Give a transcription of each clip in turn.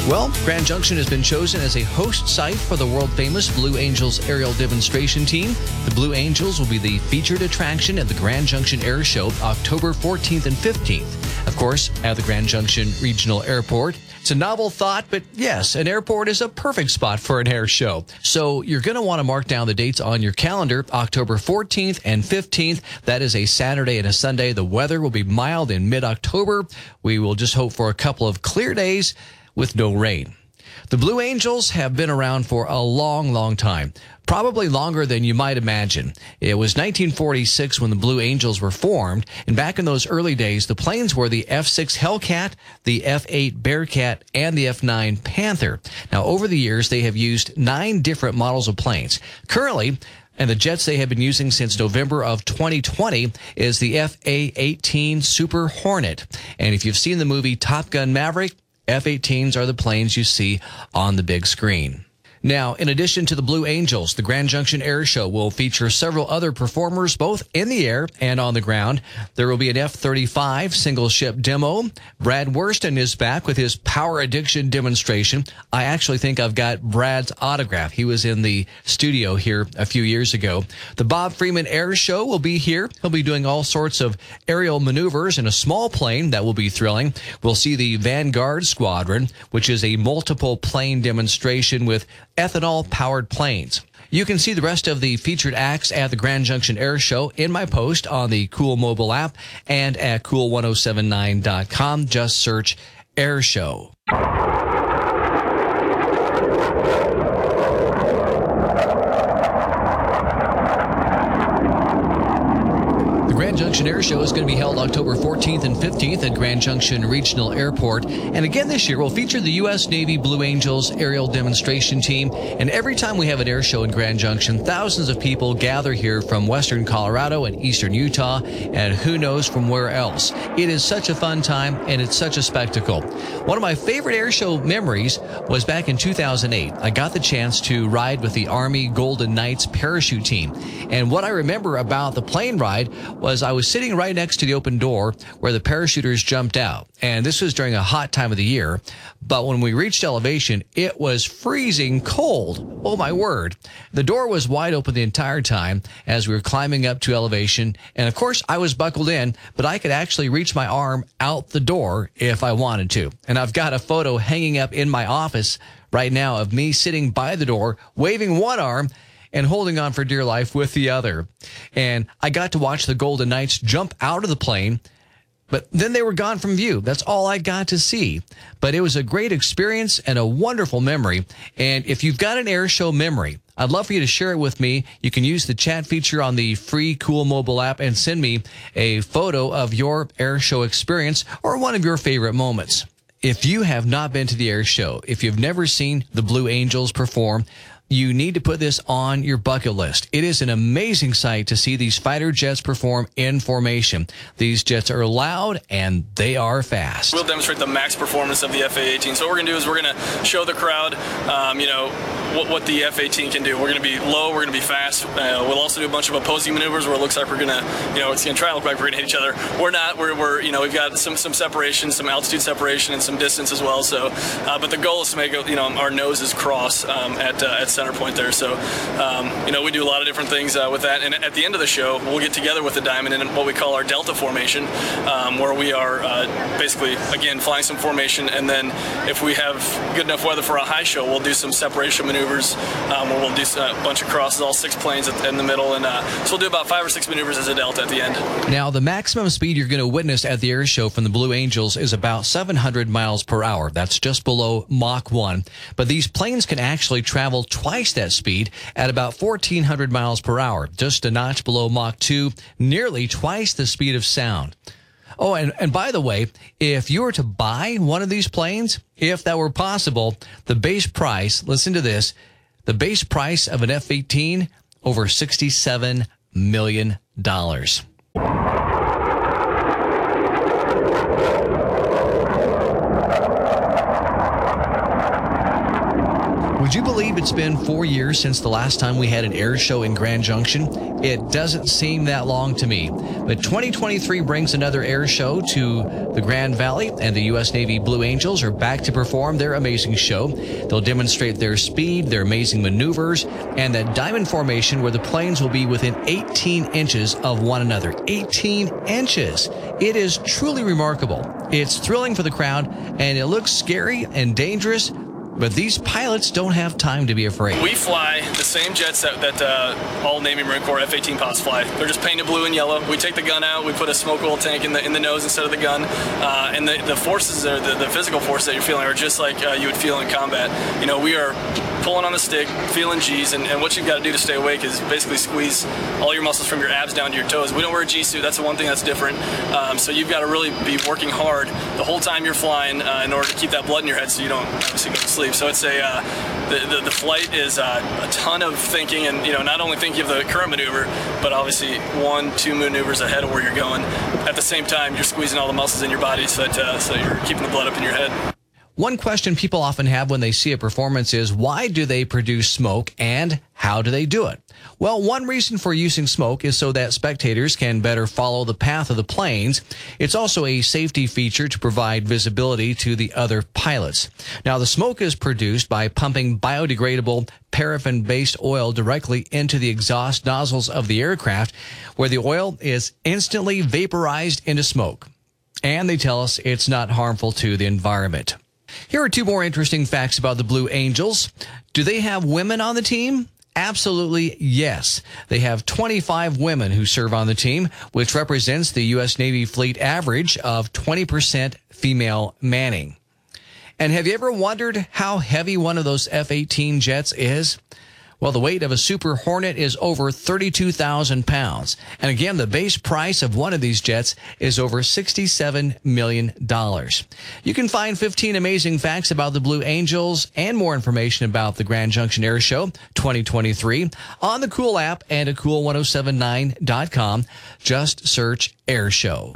Well, Grand Junction has been chosen as a host site for the world-famous Blue Angels aerial demonstration team. The Blue Angels will be the featured attraction at the Grand Junction Air Show October 14th and 15th. Of course, at the Grand Junction Regional Airport. It's a novel thought, but yes, an airport is a perfect spot for an air show. So you're going to want to mark down the dates on your calendar, October 14th and 15th. That is a Saturday and a Sunday. The weather will be mild in mid-October. We will just hope for a couple of clear days with no rain. The Blue Angels have been around for a long, long time, probably longer than you might imagine. It was 1946 when the Blue Angels were formed, and back in those early days, the planes were the F-6 Hellcat, the F-8 Bearcat, and the F-9 Panther. Now, over the years, they have used 9 different models of planes. Currently, and the jets they have been using since November of 2020 is the F/A-18 Super Hornet. And if you've seen the movie Top Gun Maverick, F-18s are the planes you see on the big screen. Now, in addition to the Blue Angels, the Grand Junction Air Show will feature several other performers, both in the air and on the ground. There will be an F-35 single-ship demo. Brad Worston is back with his power addiction demonstration. I actually think I've got Brad's autograph. He was in the studio here a few years ago. The Bob Freeman Air Show will be here. He'll be doing all sorts of aerial maneuvers in a small plane that will be thrilling. We'll see the Vanguard Squadron, which is a multiple plane demonstration with ethanol-powered planes. You can see the rest of the featured acts at the Grand Junction Air Show in my post on the Cool mobile app and at cool1079.com. Just search Air Show. Grand Junction Air Show is going to be held October 14th and 15th at Grand Junction Regional Airport. And again this year, we'll feature the U.S. Navy Blue Angels aerial demonstration team. And every time we have an air show in Grand Junction, thousands of people gather here from western Colorado and eastern Utah, and who knows from where else. It is such a fun time, and it's such a spectacle. One of my favorite air show memories was back in 2008. I got the chance to ride with the Army Golden Knights parachute team. And what I remember about the plane ride was I was sitting right next to the open door where the parachuters jumped out. And this was during a hot time of the year. But when we reached elevation, it was freezing cold. Oh, my word. The door was wide open the entire time as we were climbing up to elevation. And, of course, I was buckled in, but I could actually reach my arm out the door if I wanted to. And I've got a photo hanging up in my office right now of me sitting by the door, waving one arm and holding on for dear life with the other. And I got to watch the Golden Knights jump out of the plane, but then they were gone from view. That's all I got to see. But it was a great experience and a wonderful memory. And if you've got an air show memory, I'd love for you to share it with me. You can use the chat feature on the free Cool mobile app and send me a photo of your air show experience or one of your favorite moments. If you have not been to the air show, if you've never seen the Blue Angels perform, you need to put this on your bucket list. It is an amazing sight to see these fighter jets perform in formation. These jets are loud and they are fast. We'll demonstrate the max performance of the F/A-18. So what we're going to do is we're going to show the crowd, what the F/A-18 can do. We're going to be low, we're going to be fast. We'll also do a bunch of opposing maneuvers where it looks like we're going to, it's going to try to look like we're going to hit each other. We're not. We've got some separation, some altitude separation, and some distance as well. So, but the goal is to make our noses cross at center point there. So, we do a lot of different things with that. And at the end of the show, we'll get together with the diamond in what we call our Delta formation, where we are basically, again, flying some formation. And then if we have good enough weather for a high show, we'll do some separation maneuvers where we'll do a bunch of crosses, all 6 planes in the middle. And so we'll do about 5 or 6 maneuvers as a Delta at the end. Now, the maximum speed you're going to witness at the air show from the Blue Angels is about 700 miles per hour. That's just below Mach 1. But these planes can actually travel twice that speed at about 1,400 miles per hour, just a notch below Mach 2, nearly twice the speed of sound. Oh, and by the way, if you were to buy one of these planes, if that were possible, the base price, listen to this, the base price of an F-18, over $67 million. Would you believe it's it's been 4 years since the last time we had an air show in Grand Junction. It doesn't seem that long to me. But 2023 brings another air show to the Grand Valley, and the U.S. Navy Blue Angels are back to perform their amazing show. They'll demonstrate their speed, their amazing maneuvers, and that diamond formation where the planes will be within 18 inches of one another. 18 inches! It is truly remarkable. It's thrilling for the crowd, and it looks scary and dangerous, but these pilots don't have time to be afraid. We fly the same jets that all Navy Marine Corps F-18 pilots fly. They're just painted blue and yellow. We take the gun out. We put a smoke oil tank in the nose instead of the gun. And the forces, the physical forces that you're feeling are just like you would feel in combat. You know, we are pulling on the stick, feeling G's, and what you've got to do to stay awake is basically squeeze all your muscles from your abs down to your toes. We don't wear a G-suit. That's the one thing that's different. So you've got to really be working hard the whole time you're flying in order to keep that blood in your head so you don't obviously go to sleep. So it's the flight is a ton of thinking, and not only thinking of the current maneuver, but obviously 1-2 maneuvers ahead of where you're going. At the same time, you're squeezing all the muscles in your body so you're keeping the blood up in your head. One question people often have when they see a performance is, why do they produce smoke and how do they do it? Well, one reason for using smoke is so that spectators can better follow the path of the planes. It's also a safety feature to provide visibility to the other pilots. Now, the smoke is produced by pumping biodegradable paraffin-based oil directly into the exhaust nozzles of the aircraft, where the oil is instantly vaporized into smoke. And they tell us it's not harmful to the environment. Here are 2 more interesting facts about the Blue Angels. Do they have women on the team? Absolutely, yes. They have 25 women who serve on the team, which represents the U.S. Navy fleet average of 20% female manning. And have you ever wondered how heavy one of those F-18 jets is? Well, the weight of a Super Hornet is over 32,000 pounds. And again, the base price of one of these jets is over $67 million. You can find 15 amazing facts about the Blue Angels and more information about the Grand Junction Air Show 2023 on the Cool app and at cool1079.com. Just search Air Show.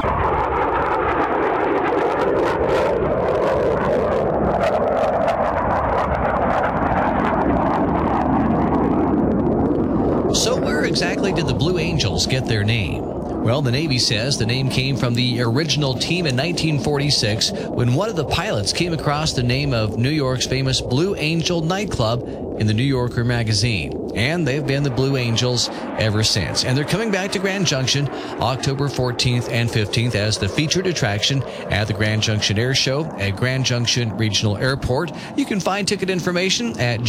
So where exactly did the Blue Angels get their name? Well, the Navy says the name came from the original team in 1946 when one of the pilots came across the name of New York's famous Blue Angel nightclub in the New Yorker magazine. And they've been the Blue Angels ever since. And they're coming back to Grand Junction October 14th and 15th as the featured attraction at the Grand Junction Air Show at Grand Junction Regional Airport. You can find ticket information at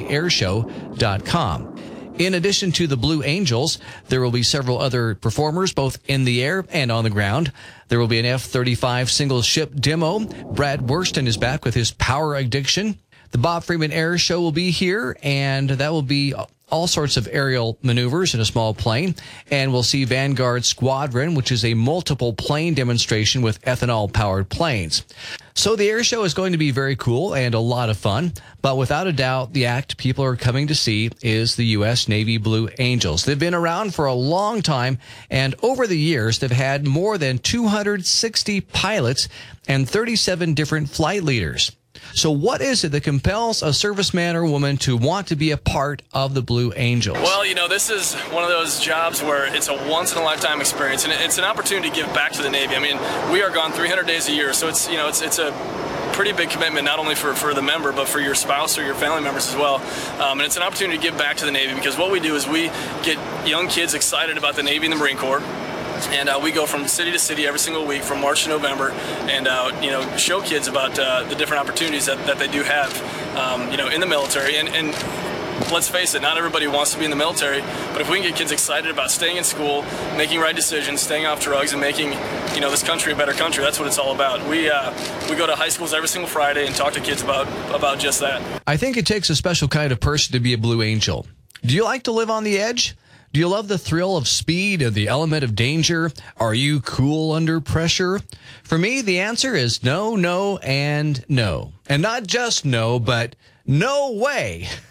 gjairshow.com. In addition to the Blue Angels, there will be several other performers, both in the air and on the ground. There will be an F-35 single-ship demo. Brad Worston is back with his Power Addiction. The Bob Freeman Air Show will be here, and that will be all sorts of aerial maneuvers in a small plane. And we'll see Vanguard Squadron, which is a multiple plane demonstration with ethanol-powered planes. So the air show is going to be very cool and a lot of fun, but without a doubt, the act people are coming to see is the U.S. Navy Blue Angels. They've been around for a long time, and over the years, they've had more than 260 pilots and 37 different flight leaders. So what is it that compels a serviceman or woman to want to be a part of the Blue Angels? Well, this is one of those jobs where it's a once-in-a-lifetime experience, and it's an opportunity to give back to the Navy. I mean, we are gone 300 days a year, so it's a pretty big commitment, not only for the member, but for your spouse or your family members as well. And it's an opportunity to give back to the Navy, because what we do is we get young kids excited about the Navy and the Marine Corps. And we go from city to city every single week from March to November and, show kids about the different opportunities that they do have, in the military. And let's face it, not everybody wants to be in the military, but if we can get kids excited about staying in school, making right decisions, staying off drugs, and making, this country a better country, that's what it's all about. We go to high schools every single Friday and talk to kids about just that. I think it takes a special kind of person to be a Blue Angel. Do you like to live on the edge? Do you love the thrill of speed and the element of danger? Are you cool under pressure? For me, the answer is no, no, and no. And not just no, but no way.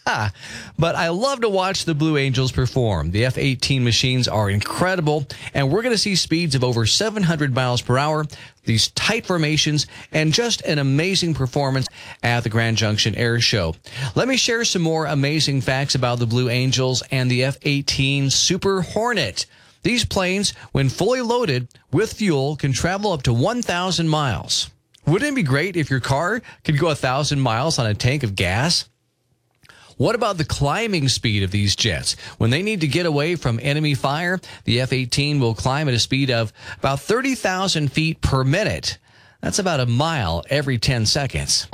But I love to watch the Blue Angels perform. The F-18 machines are incredible, and we're going to see speeds of over 700 miles per hour, these tight formations, and just an amazing performance at the Grand Junction Air Show. Let me share some more amazing facts about the Blue Angels and the F-18 Super Hornet. These planes, when fully loaded with fuel, can travel up to 1,000 miles. Wouldn't it be great if your car could go 1,000 miles on a tank of gas? What about the climbing speed of these jets? When they need to get away from enemy fire, the F-18 will climb at a speed of about 30,000 feet per minute. That's about a mile every 10 seconds.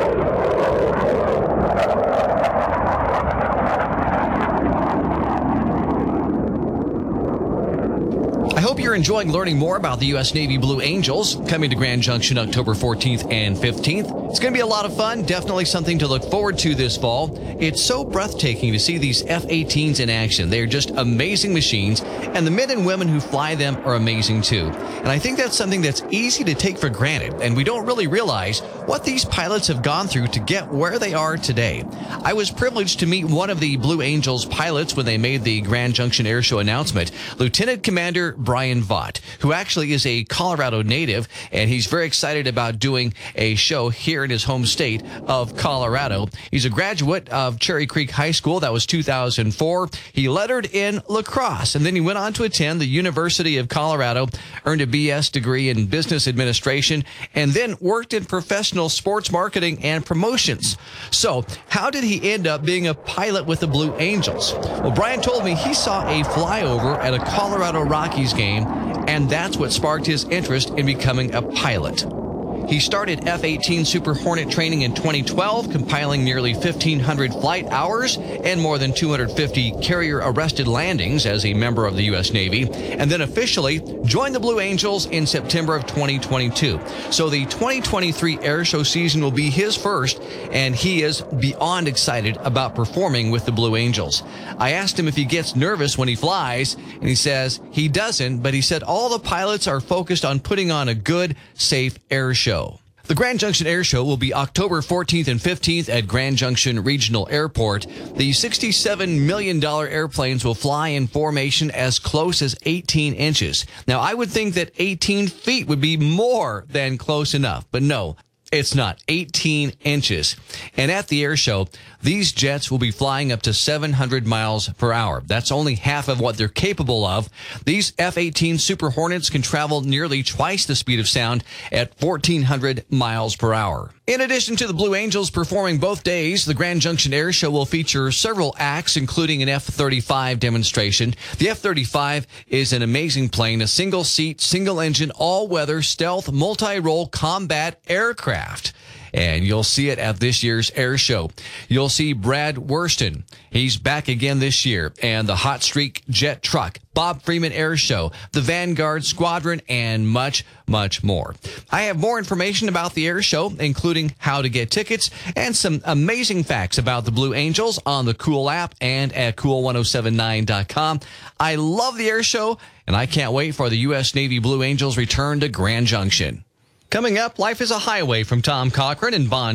I hope you're enjoying learning more about the U.S. Navy Blue Angels coming to Grand Junction October 14th and 15th. It's going to be a lot of fun, definitely something to look forward to this fall. It's so breathtaking to see these F-18s in action. They're just amazing machines, and the men and women who fly them are amazing too. And I think that's something that's easy to take for granted, and we don't really realize what these pilots have gone through to get where they are today. I was privileged to meet one of the Blue Angels pilots when they made the Grand Junction Air Show announcement, Lieutenant Commander Brian Vaught, who actually is a Colorado native, and he's very excited about doing a show here in his home state of Colorado. He's a graduate of Cherry Creek High School. That was 2004. He lettered in lacrosse, and then he went on to attend the University of Colorado, earned a BS degree in business administration, and then worked in professional sports marketing and promotions. So how did he end up being a pilot with the Blue Angels? Well, Brian told me he saw a flyover at a Colorado Rockies game, and that's what sparked his interest in becoming a pilot. He started F-18 Super Hornet training in 2012, compiling nearly 1,500 flight hours and more than 250 carrier-arrested landings as a member of the U.S. Navy, and then officially joined the Blue Angels in September of 2022. So the 2023 air show season will be his first, and he is beyond excited about performing with the Blue Angels. I asked him if he gets nervous when he flies, and he says he doesn't, but he said all the pilots are focused on putting on a good, safe air show. The Grand Junction Air Show will be October 14th and 15th at Grand Junction Regional Airport. The $67 million airplanes will fly in formation as close as 18 inches. Now, I would think that 18 feet would be more than close enough, but no. It's not. 18 inches. And at the air show, these jets will be flying up to 700 miles per hour. That's only half of what they're capable of. These F-18 Super Hornets can travel nearly twice the speed of sound at 1,400 miles per hour. In addition to the Blue Angels performing both days, the Grand Junction Air Show will feature several acts, including an F-35 demonstration. The F-35 is an amazing plane, a single-seat, single-engine, all-weather, stealth, multi-role combat aircraft. And you'll see it at this year's air show. You'll see Brad Worston. He's back again this year. And the Hot Streak jet truck, Bob Freeman Air Show, the Vanguard Squadron, and much, much more. I have more information about the air show, including how to get tickets and some amazing facts about the Blue Angels on the Cool app and at cool1079.com. I love the air show, and I can't wait for the U.S. Navy Blue Angels return to Grand Junction. Coming up, Life is a Highway from Tom Cochran and Bond.